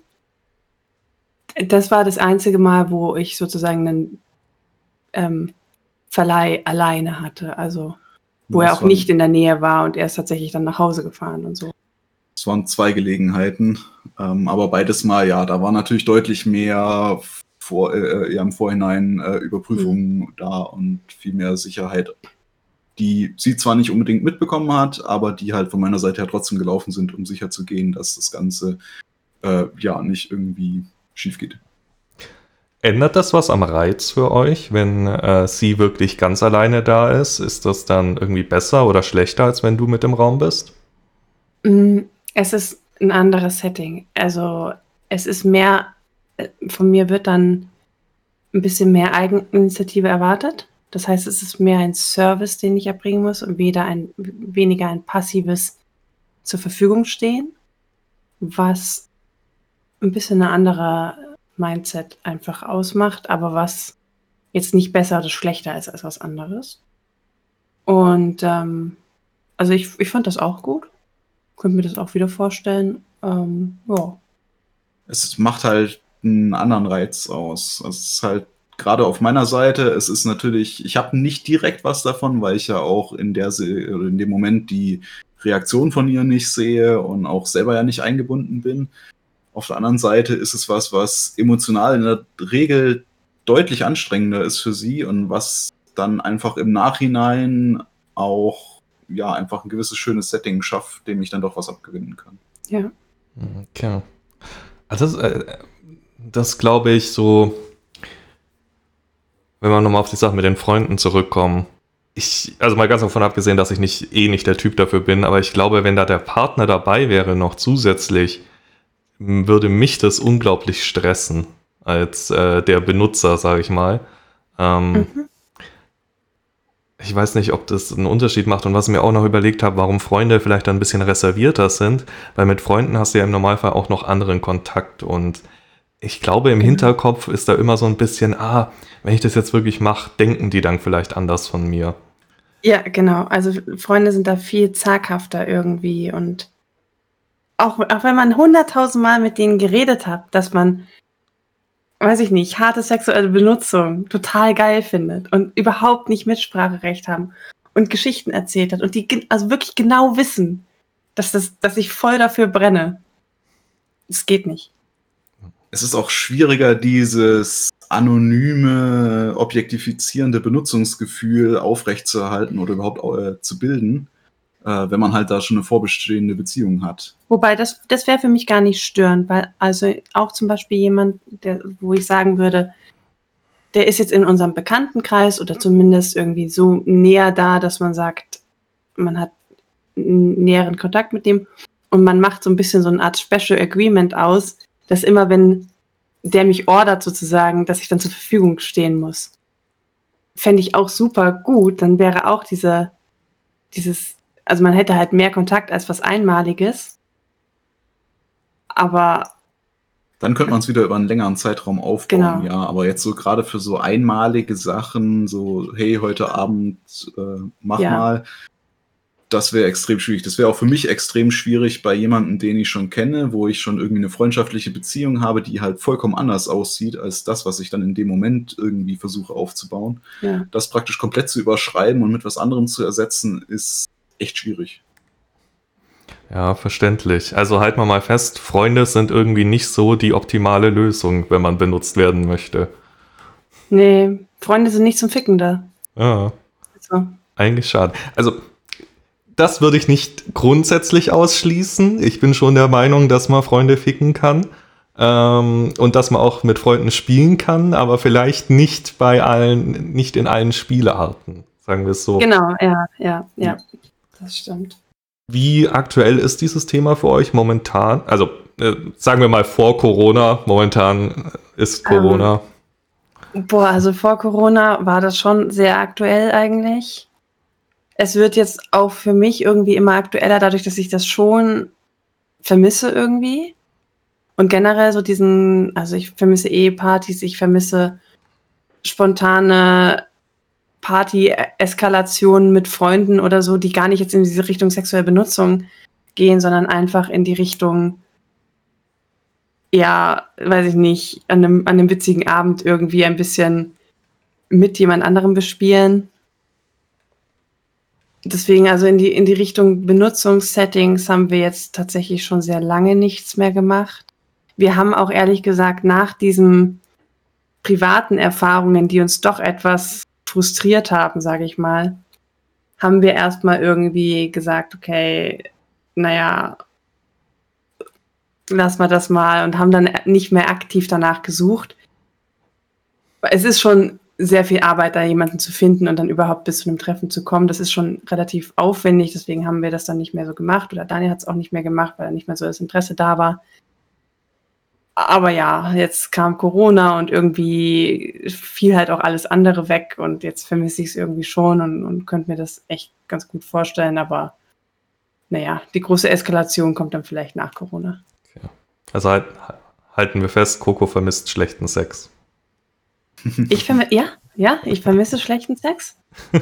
Speaker 3: das war das einzige Mal, wo ich sozusagen einen ähm, Verleih alleine hatte. Also wo
Speaker 2: Ja,
Speaker 3: er
Speaker 2: es
Speaker 3: auch
Speaker 2: waren-
Speaker 3: nicht in der Nähe war und er ist tatsächlich dann nach Hause gefahren und so.
Speaker 2: Es waren zwei Gelegenheiten, ähm, aber beides Mal, ja, da war natürlich deutlich mehr vor, äh, ja, im Vorhinein äh, Überprüfungen
Speaker 3: Mhm.
Speaker 2: da und viel mehr Sicherheit, die sie zwar nicht unbedingt mitbekommen hat, aber die halt von meiner Seite her trotzdem gelaufen sind, um sicher zu gehen, dass das Ganze äh, ja nicht irgendwie schief geht.
Speaker 1: Ändert das was am Reiz für euch, wenn äh, sie wirklich ganz alleine da ist? Ist das dann irgendwie besser oder schlechter, als wenn du mit im Raum bist?
Speaker 3: Mm, Es ist ein anderes Setting. Also es ist mehr, äh, von mir wird dann ein bisschen mehr Eigeninitiative erwartet. Das heißt, es ist mehr ein Service, den ich erbringen muss und weder ein, weniger ein passives zur Verfügung stehen, was ein bisschen eine andere Mindset einfach ausmacht, aber was jetzt nicht besser oder schlechter ist als was anderes. Und ähm, also ich, ich fand das auch gut. Könnte mir das auch wieder vorstellen. Ähm, ja.
Speaker 2: Es macht halt einen anderen Reiz aus. Also es ist halt gerade auf meiner Seite, es ist natürlich, ich habe nicht direkt was davon, weil ich ja auch in der Se- oder in dem Moment die Reaktion von ihr nicht sehe und auch selber ja nicht eingebunden bin. Auf der anderen Seite ist es was, was emotional in der Regel deutlich anstrengender ist für sie und was dann einfach im Nachhinein auch ja einfach ein gewisses schönes Setting schafft, dem ich dann doch was abgewinnen kann.
Speaker 3: Ja.
Speaker 1: Okay. Also das, äh, das glaube ich so, wenn wir nochmal auf die Sache mit den Freunden zurückkommen. Ich, also mal ganz davon abgesehen, dass ich nicht eh nicht der Typ dafür bin, aber ich glaube, wenn da der Partner dabei wäre noch zusätzlich, m, würde mich das unglaublich stressen als äh, der Benutzer, sage ich mal. Ähm,
Speaker 3: Mhm.
Speaker 1: Ich weiß nicht, ob das einen Unterschied macht und was ich mir auch noch überlegt habe, warum Freunde vielleicht ein bisschen reservierter sind, weil mit Freunden hast du ja im Normalfall auch noch anderen Kontakt und ich glaube, im
Speaker 3: Genau.
Speaker 1: Hinterkopf ist da immer so ein bisschen, ah, wenn ich das jetzt wirklich mache, denken die dann vielleicht anders von mir.
Speaker 3: Ja, genau. Also Freunde sind da viel zaghafter irgendwie und auch, auch wenn man hunderttausend Mal mit denen geredet hat, dass man, weiß ich nicht, harte sexuelle Benutzung total geil findet und überhaupt nicht Mitspracherecht haben und Geschichten erzählt hat und die gen- also wirklich genau wissen, dass, das, dass ich voll dafür brenne. Es geht nicht.
Speaker 2: Es ist auch schwieriger, dieses anonyme, objektifizierende Benutzungsgefühl aufrechtzuerhalten oder überhaupt äh, zu bilden, äh, wenn man halt da schon eine vorbestehende Beziehung hat.
Speaker 3: Wobei, das, das wäre für mich gar nicht störend, weil also auch zum Beispiel jemand, der, wo ich sagen würde, der ist jetzt in unserem Bekanntenkreis oder zumindest irgendwie so näher da, dass man sagt, man hat einen näheren Kontakt mit dem und man macht so ein bisschen so eine Art Special Agreement aus, dass immer, wenn der mich ordert sozusagen, dass ich dann zur Verfügung stehen muss. Fände ich auch super gut, dann wäre auch diese, dieses, also man hätte halt mehr Kontakt als was Einmaliges, aber
Speaker 2: Dann könnte man es wieder über einen längeren Zeitraum aufbauen,
Speaker 3: Genau.
Speaker 2: ja. Aber jetzt so gerade für so einmalige Sachen, so, hey, heute Abend äh, mach
Speaker 3: Ja.
Speaker 2: mal, das wäre extrem schwierig. Das wäre auch für mich extrem schwierig bei jemandem, den ich schon kenne, wo ich schon irgendwie eine freundschaftliche Beziehung habe, die halt vollkommen anders aussieht als das, was ich dann in dem Moment irgendwie versuche aufzubauen.
Speaker 3: ja.
Speaker 2: Das praktisch komplett zu überschreiben und mit was anderem zu ersetzen, ist echt schwierig.
Speaker 1: Ja, verständlich. Also halten wir mal fest, Freunde sind irgendwie nicht so die optimale Lösung, wenn man benutzt werden möchte.
Speaker 3: Nee, Freunde sind nicht zum Ficken da.
Speaker 1: Ja,
Speaker 3: So.
Speaker 1: eigentlich schade. Also das würde ich nicht grundsätzlich ausschließen. Ich bin schon der Meinung, dass man Freunde ficken kann. Ähm, und dass man auch mit Freunden spielen kann, aber vielleicht nicht bei allen, nicht in allen Spielarten, sagen wir es so.
Speaker 3: Genau, ja, ja, ja, das stimmt.
Speaker 1: Wie aktuell ist dieses Thema für euch momentan? Also äh, sagen wir mal vor Corona, momentan ist Corona.
Speaker 3: Ähm, boah, also vor Corona war das schon sehr aktuell eigentlich. Es wird jetzt auch für mich irgendwie immer aktueller, dadurch, dass ich das schon vermisse irgendwie. Und generell so diesen, also ich vermisse Ehepartys, ich vermisse spontane Party-Eskalationen mit Freunden oder so, die gar nicht jetzt in diese Richtung sexuelle Benutzung gehen, sondern einfach in die Richtung, ja, weiß ich nicht, an einem, an einem witzigen Abend irgendwie ein bisschen mit jemand anderem bespielen. Deswegen, also in die, in die Richtung Benutzungssettings haben wir jetzt tatsächlich schon sehr lange nichts mehr gemacht. Wir haben auch ehrlich gesagt nach diesen privaten Erfahrungen, die uns doch etwas frustriert haben, sage ich mal, haben wir erstmal irgendwie gesagt, okay, naja, lass mal das mal und haben dann nicht mehr aktiv danach gesucht. Es ist schon sehr viel Arbeit, da jemanden zu finden und dann überhaupt bis zu einem Treffen zu kommen. Das ist schon relativ aufwendig, deswegen haben wir das dann nicht mehr so gemacht oder Daniel hat es auch nicht mehr gemacht, weil nicht mehr so das Interesse da war. Aber ja, jetzt kam Corona und irgendwie fiel halt auch alles andere weg und jetzt vermisse ich es irgendwie schon und, und könnte mir das echt ganz gut vorstellen, aber naja, die große Eskalation kommt dann vielleicht nach Corona.
Speaker 1: Okay. Also halt, halten wir fest, Coco vermisst schlechten Sex.
Speaker 3: Ich vermisse, ja, ja, ich vermisse schlechten Sex.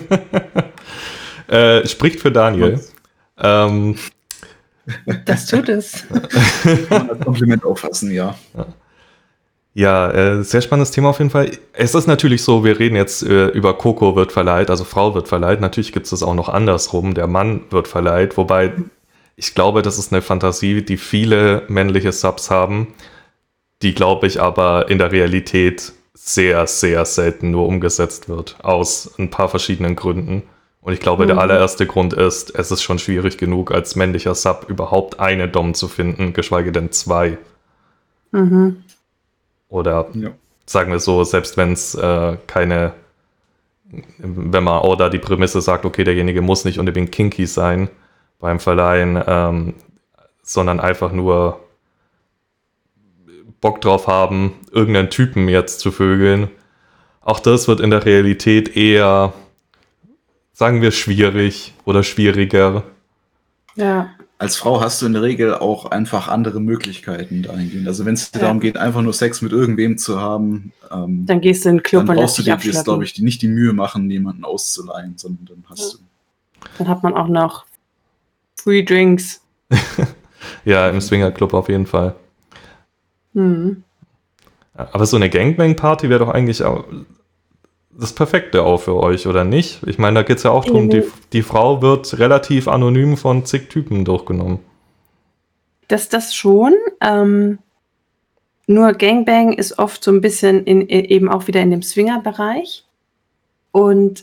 Speaker 1: äh, spricht für Daniel. Ähm,
Speaker 3: Das tut es.
Speaker 2: Kann man das Kompliment auffassen, ja.
Speaker 1: Ja, äh, sehr spannendes Thema auf jeden Fall. Es ist natürlich so, wir reden jetzt äh, über Coco wird verleiht, also Frau wird verleiht. Natürlich gibt es das auch noch andersrum, der Mann wird verleiht. Wobei ich glaube, das ist eine Fantasie, die viele männliche Subs haben, die, glaube ich, aber in der Realität sehr, sehr selten nur umgesetzt wird, aus ein paar verschiedenen Gründen. Und ich glaube, mhm. der allererste Grund ist, es ist schon schwierig genug, als männlicher Sub überhaupt eine Dom zu finden, geschweige denn zwei.
Speaker 3: Mhm.
Speaker 1: Oder
Speaker 2: ja.
Speaker 1: sagen wir so, selbst wenn es äh, keine, wenn man auch da die Prämisse sagt, okay, derjenige muss nicht unbedingt kinky sein beim Verleihen, ähm, sondern einfach nur Bock drauf haben, irgendeinen Typen jetzt zu vögeln. Auch das wird in der Realität eher, sagen wir, schwierig oder schwieriger.
Speaker 3: Ja.
Speaker 2: Als Frau hast du in der Regel auch einfach andere Möglichkeiten dahingehend. Also wenn es dir ja. darum geht, einfach nur Sex mit irgendwem zu haben, ähm,
Speaker 3: dann gehst du in den Club
Speaker 2: dann
Speaker 3: und
Speaker 2: brauchst du dir jetzt, glaube ich, nicht die Mühe machen, jemanden auszuleihen, sondern dann hast
Speaker 3: ja.
Speaker 2: du...
Speaker 3: Dann hat man auch noch Free Drinks.
Speaker 1: Ja, im Swingerclub auf jeden Fall.
Speaker 3: Mhm.
Speaker 1: Aber so eine Gangbang-Party wäre doch eigentlich auch das Perfekte auch für euch, oder nicht? Ich meine, da geht es ja auch darum, die, die Frau wird relativ anonym von zig Typen durchgenommen.
Speaker 3: Das, das schon. Ähm, nur Gangbang ist oft so ein bisschen in, eben auch wieder in dem Swinger-Bereich. Und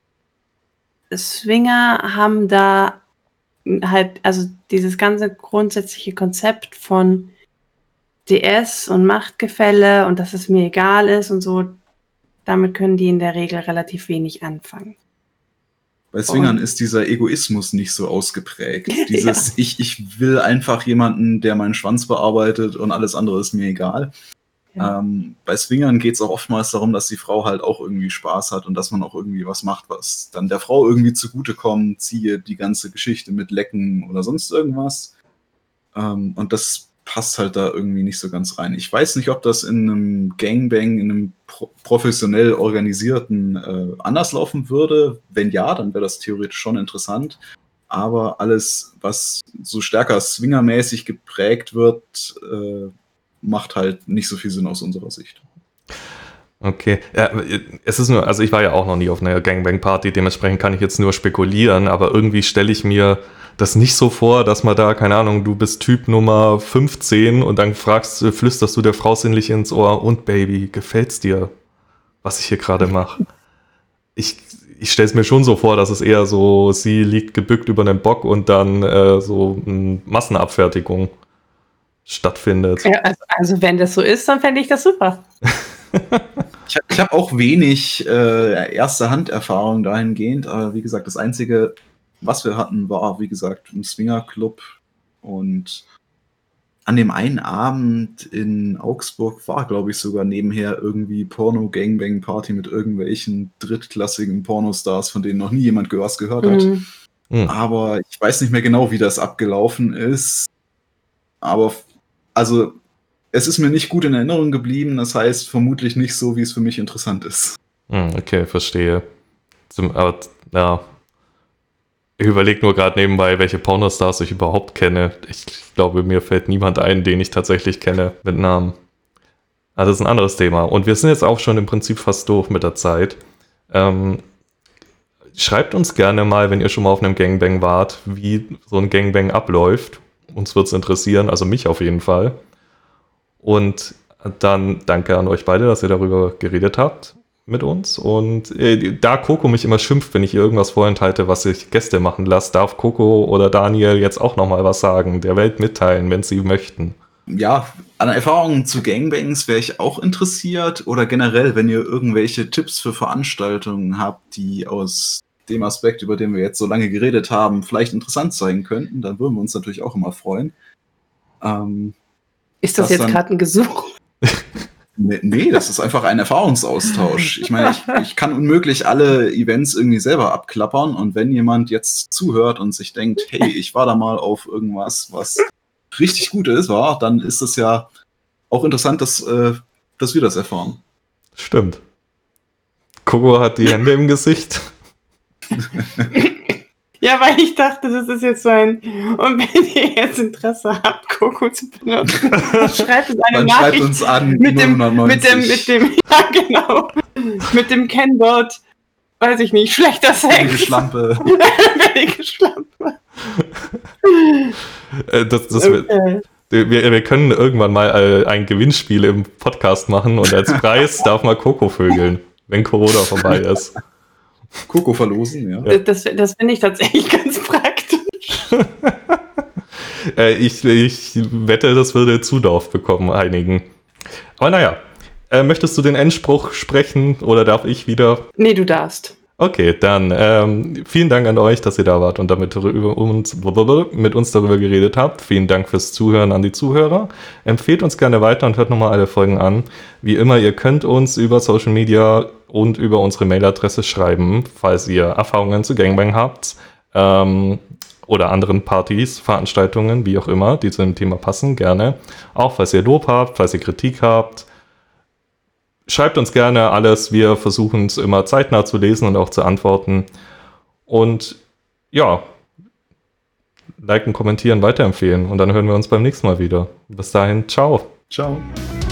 Speaker 3: Swinger haben da halt, also dieses ganze grundsätzliche Konzept von D S und Machtgefälle und dass es mir egal ist und so, damit können die in der Regel relativ wenig anfangen.
Speaker 2: Bei Swingern ist dieser Egoismus nicht so ausgeprägt. Dieses, ja. ich, ich will einfach jemanden, der meinen Schwanz bearbeitet und alles andere ist mir egal. Ja. Ähm, bei Swingern geht es auch oftmals darum, dass die Frau halt auch irgendwie Spaß hat und dass man auch irgendwie was macht, was dann der Frau irgendwie zugutekommt, siehe die ganze Geschichte mit Lecken oder sonst irgendwas. Ähm, und das passt halt da irgendwie nicht so ganz rein. Ich weiß nicht, ob das in einem Gangbang, in einem pro- professionell organisierten äh, anders laufen würde. Wenn ja, dann wäre das theoretisch schon interessant. Aber alles, was so stärker swingermäßig geprägt wird, äh, macht halt nicht so viel Sinn aus unserer Sicht.
Speaker 1: Okay, ja, es ist nur, also ich war ja auch noch nie auf einer Gangbang-Party, dementsprechend kann ich jetzt nur spekulieren, aber irgendwie stelle ich mir das nicht so vor, dass man da, keine Ahnung, du bist Typ Nummer fünfzehn und dann fragst, flüsterst du der Frau sinnlich ins Ohr, und Baby, gefällt's dir, was ich hier gerade mache? Ich, ich stelle es mir schon so vor, dass es eher so, sie liegt gebückt über einen Bock und dann äh, so eine Massenabfertigung. stattfindet.
Speaker 3: Ja, also, also wenn das so ist, dann fände ich das super.
Speaker 2: Ich, ich habe auch wenig äh, erste Hand-Erfahrung dahingehend, aber wie gesagt, das Einzige, was wir hatten, war, wie gesagt, ein Swingerclub. Und an dem einen Abend in Augsburg war, glaube ich, sogar nebenher irgendwie Porno-Gangbang-Party mit irgendwelchen drittklassigen Pornostars, von denen noch nie jemand was gehört hat.
Speaker 3: Mhm.
Speaker 1: Hm.
Speaker 2: Aber ich weiß nicht mehr genau, wie das abgelaufen ist. Aber f- also, es ist mir nicht gut in Erinnerung geblieben. Das heißt, vermutlich nicht so, wie es für mich interessant ist.
Speaker 1: Hm, okay, verstehe. Zum, aber, ja. Ich überlege nur gerade nebenbei, welche Pornostars ich überhaupt kenne. Ich glaube, mir fällt niemand ein, den ich tatsächlich kenne mit Namen. Also das ist ein anderes Thema. Und wir sind jetzt auch schon im Prinzip fast durch mit der Zeit. Ähm, schreibt uns gerne mal, wenn ihr schon mal auf einem Gangbang wart, wie so ein Gangbang abläuft. Uns wird es interessieren, also mich auf jeden Fall. Und dann danke an euch beide, dass ihr darüber geredet habt mit uns. Und äh, da Coco mich immer schimpft, wenn ich ihr irgendwas vorenthalte, was ich Gäste machen lasse, darf Coco oder Daniel jetzt auch nochmal was sagen, der Welt mitteilen, wenn sie möchten.
Speaker 2: Ja, an Erfahrungen zu Gangbangs wäre ich auch interessiert. Oder generell, wenn ihr irgendwelche Tipps für Veranstaltungen habt, die aus dem Aspekt, über den wir jetzt so lange geredet haben, vielleicht interessant sein könnten, dann würden wir uns natürlich auch immer freuen. Ähm,
Speaker 3: Ist das,
Speaker 2: Das
Speaker 3: jetzt
Speaker 2: dann-
Speaker 3: gerade ein Gesuch?
Speaker 2: Nee, nee, das ist einfach ein Erfahrungsaustausch. Ich meine, ich, ich kann unmöglich alle Events irgendwie selber abklappern, und wenn jemand jetzt zuhört und sich denkt, hey, ich war da mal auf irgendwas, was richtig gut ist, war, dann ist es ja auch interessant, dass, äh, dass wir das erfahren.
Speaker 1: Stimmt. Coco hat die Hände im Gesicht.
Speaker 3: Ja, weil ich dachte, das ist jetzt so ein. Und wenn ihr jetzt Interesse habt, Coco zu benutzen, dann schreibt uns eine
Speaker 2: Dann schreibt
Speaker 3: Nachricht
Speaker 2: uns an,
Speaker 3: mit dem, mit dem,
Speaker 2: neunundneunzig.
Speaker 3: mit dem, ja genau, mit dem Kennwort, weiß ich nicht, schlechter
Speaker 2: Billige
Speaker 3: Sex.
Speaker 2: Schlampe.
Speaker 3: Billige Schlampe.
Speaker 1: Äh, das, das wird,
Speaker 3: Okay.
Speaker 1: wir, wir können irgendwann mal äh, ein Gewinnspiel im Podcast machen und als Preis darf mal Coco vögeln, wenn Corona vorbei ist.
Speaker 2: Coco verlosen, ja.
Speaker 1: Ja.
Speaker 3: Das, das finde ich tatsächlich ganz praktisch.
Speaker 1: Äh, ich, ich wette, das würde Zulauf bekommen, einigen. Aber naja, äh, möchtest du den Endspruch sprechen oder darf ich wieder?
Speaker 3: Nee, du darfst.
Speaker 1: Okay, dann ähm, vielen Dank an euch, dass ihr da wart und damit über uns, mit uns darüber geredet habt. Vielen Dank fürs Zuhören an die Zuhörer. Empfehlt uns gerne weiter und hört nochmal alle Folgen an. Wie immer, ihr könnt uns über Social Media und über unsere Mailadresse schreiben, falls ihr Erfahrungen zu Gangbang habt ähm, oder anderen Partys, Veranstaltungen, wie auch immer, die zu dem Thema passen, gerne. Auch falls ihr Lob habt, falls ihr Kritik habt. Schreibt uns gerne alles, wir versuchen es immer zeitnah zu lesen und auch zu antworten. Und ja, liken, kommentieren, weiterempfehlen und dann hören wir uns beim nächsten Mal wieder. Bis dahin, ciao.
Speaker 2: Ciao.